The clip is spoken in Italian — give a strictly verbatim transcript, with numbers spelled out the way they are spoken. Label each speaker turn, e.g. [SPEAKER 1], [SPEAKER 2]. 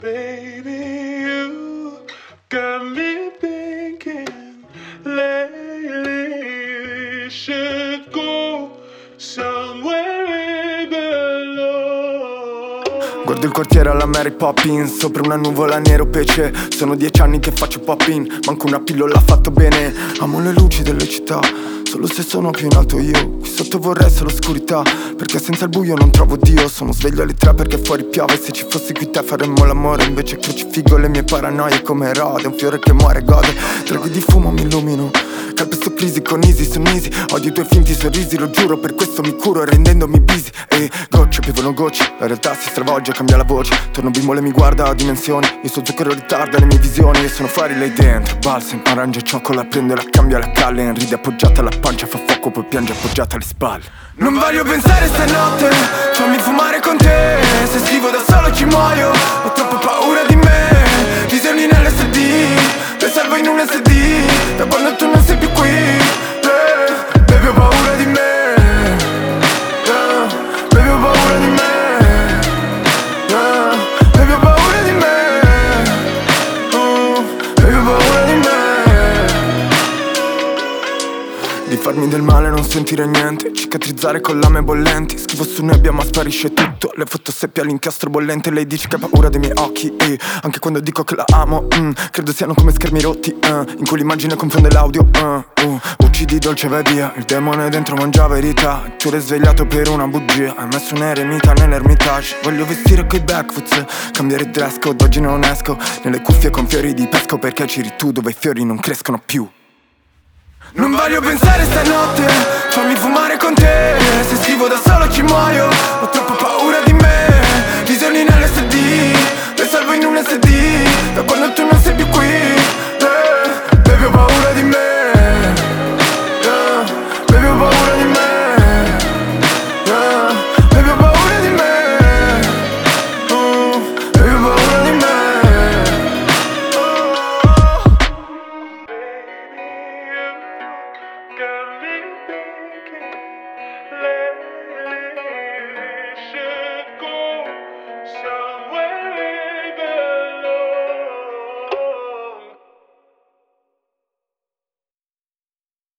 [SPEAKER 1] Baby, you got me thinking lately we should go somewhere we belong.
[SPEAKER 2] Guardo il quartiere alla Mary Poppins, sopra una nuvola nero pece. Sono dieci anni che faccio pop-in, manco una pillola fatto bene. Amo le luci delle città, solo se sono più in alto io. Qui sotto vorrei solo oscurità, perché senza il buio non trovo Dio. Sono sveglio alle tre perché fuori piove. Se ci fossi qui te faremmo l'amore, invece crucifigo le mie paranoie come Erode. Un fiore che muore gode, draghi di fumo mi illumino. Calpesto crisi con easy su easy. Odio i tuoi finti sorrisi, lo giuro, per questo mi curo rendendomi busy. E gocce piovono gocce, la realtà si stravolge, cambia la voce. Torno bimbo e mi guarda a dimensioni. Il suo zucchero ritarda le mie visioni. Io sono fuori, lei dentro, balsam, arancia e cioccolato. Prende la cambia la calle, ride appoggiata alla pancia, fa fuoco poi piange appoggiata alle spalle. Non voglio pensare stanotte, fammi fumare con te. Se scrivo da solo ci muoio, ho troppa paura di me. Visioni nell'esse di, le salvo in un esse di. Da quando tu non sei più qui, eh, baby ho paura di me, eh, baby ho paura di me, eh, baby ho paura di me, uh, baby ho paura di me. Di farmi del male, non sentire niente, cicatrizzare con lame bollenti. Scrivo su nebbia ma sparisce tutto, le fotoseppie all'inchiostro bollente. Lei dice che ha paura dei miei occhi, e anche quando dico che la amo, mm, credo siano come schermi rotti, uh, in cui l'immagine confonde l'audio, uh, uh, uccidi dolce vai via, il demone dentro mangia verità. Tu eri svegliato per una bugia, hai messo un eremita nell'ermitage. Voglio vestire coi backfoots, cambiare dress code, oggi non esco. Nelle cuffie con fiori di pesco, perché ciri tu dove i fiori non crescono più. Non voglio pensare stanotte, fammi fumare con te. Se scrivo da solo ci muoio, ho troppa paura di me. Visioni nell'esse di,